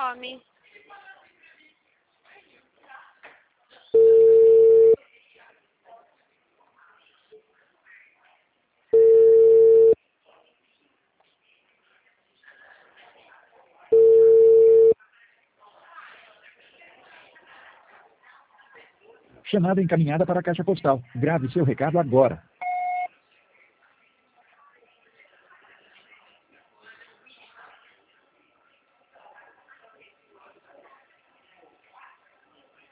fome. Chamada encaminhada para a caixa postal. Grave seu recado agora.